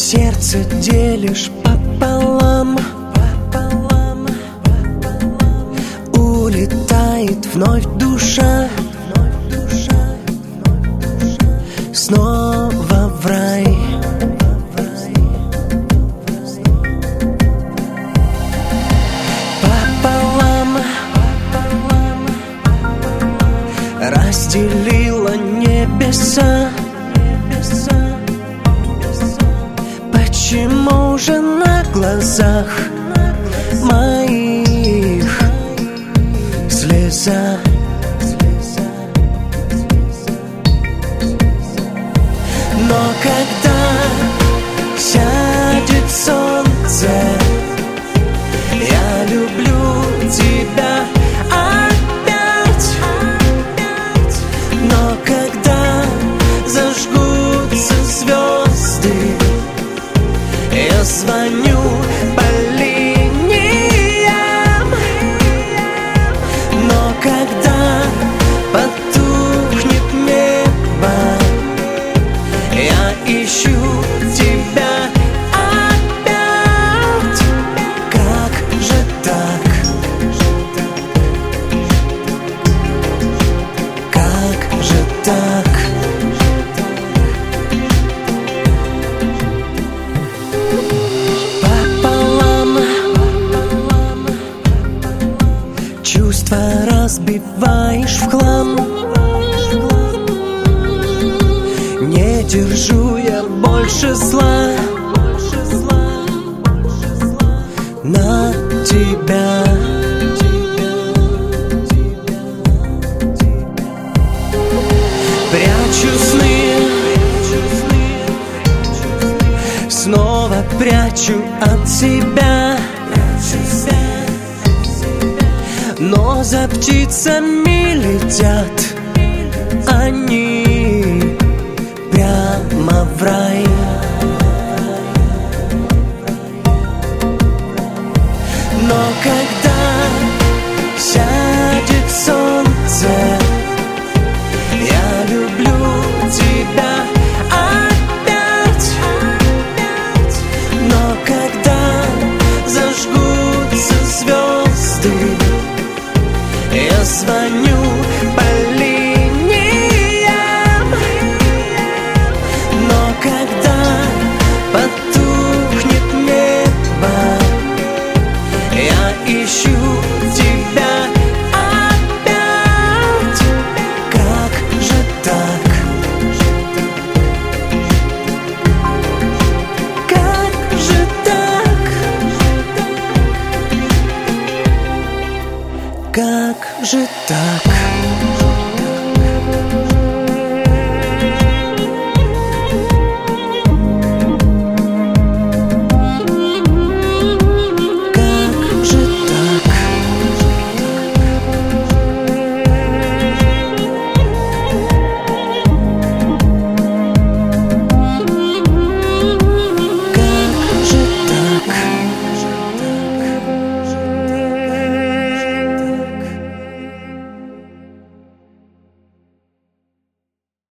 Сердце делишь пополам, улетает вновь душа, снова в рай. Пополам разделила небеса. Почему же на глазах моих слеза? Но когда сядет солнце, я люблю тебя опять. Но когда зажгутся звезды, я звоню по линиям. Но когда потухнет небо, я ищу тебя опять. Как же так? Как же так? Чувства разбиваешь в хлам. Не держу я больше зла на тебя. Прячу сны, снова прячу от себя. Но за птицами летят они прямо в рай.